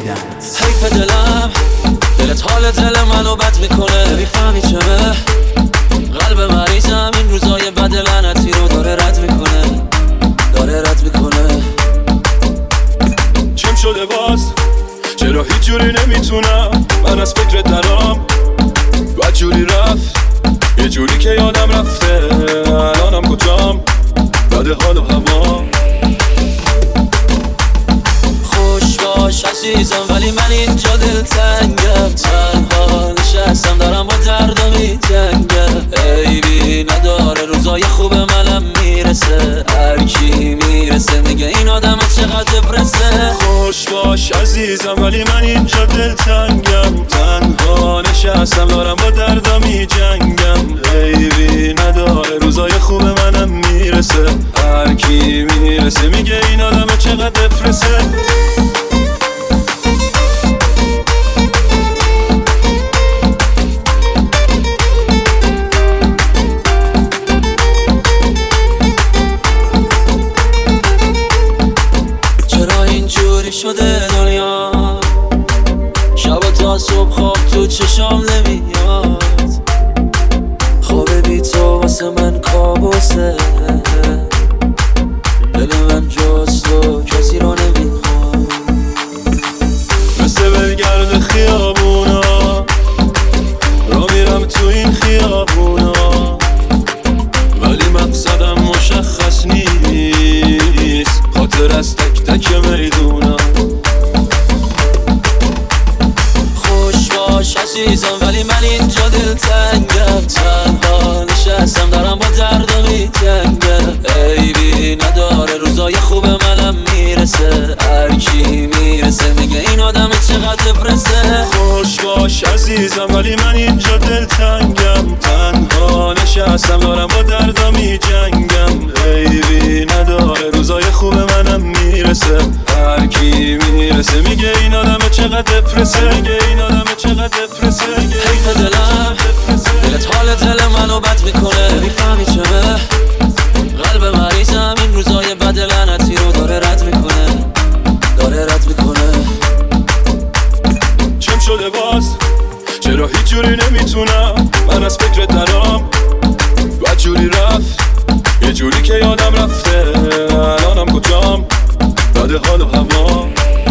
Dance. حیف دلم، دلت حال دل منو بد میکنه. میفهمی چمه قلب مریضم این روزای بد لعنتی رو داره رد میکنه، داره رد میکنه. چم شده باز؟ چرا هیچ جوری نمیتونم من از فکرت درام؟ بد جوری رفت، یه جوری که یادم رفته الانم کجام؟ بده حال و هوا. خوش باش عزیزم ولی من اینجا دلتنگم، تنها نشستم دارم با دردم میجنگم. عیبی نداره روزای خوب منم میرسه، هر کی میرسه میگه این آدم چقدر برسه. خوش باش عزیزم ولی من اینجا دلتنگم، تنها نشستم دارم با دردم میجنگم. عیبی نداره روزای خوب منم میرسه، هر کی میرسه میگه این آدم چقدر برسه. شده دنیا شب تا صبح خواب تو چشام نمیاد، خواب بی تو واسه من کابوسه. دل من جز تو کسی رو نمیخواد، مثل بلگرد خیابونا را میرم تو این خیابونا، ولی مقصدم مشخص نیست، خاطر از تک تک میدونم. خوش باش عزیزم ولی من اینجا دلتنگم، تنها نشستم دارم با دردم میجنگم. عیبی نداره روزای خوب منم میرسه، هر کی میرسه میگه این آدم چقدر برسه. خوش باش عزیزم ولی من اینجا دلتنگم، تنها نشستم دارم با دردم میجنگم. عیبی نداره روزای خوب منم میرسه، هر کی میرسه میگه این آدم چقدر برسه، میگه این آدم چقدر برسه. حیف دلم، دلت حال دل منو بد میکنه. میفهمی چمه قلب مریضم این روزای بد لعنتی رو داره رد میکنه، داره رد میکنه. چم شده باز؟ چرا هیچ جوری نمیتونم من از فکرت درام؟ بد جوری رفت، یه جوری که یادم رفته الانم کجام؟ بده حال و هوا.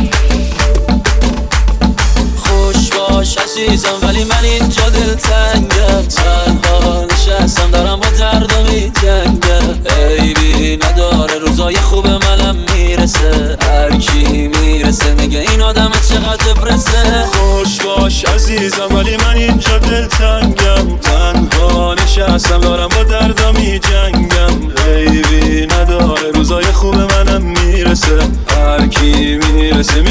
خوش باش عزیزم ولی من اینجا دلتنگم، تنها نشستم دارم با دردم میجنگم. عیبی نداره روزای خوب منم میرسه، هر کی میرسه میگه این آدم چقدر برسه. خوش باش عزیزم ولی من اینجا دلتنگم، تنها نشستم دارم با دردم میجنگم. عیبی نداره روزای خوب منم میرسه، هر کی میرسه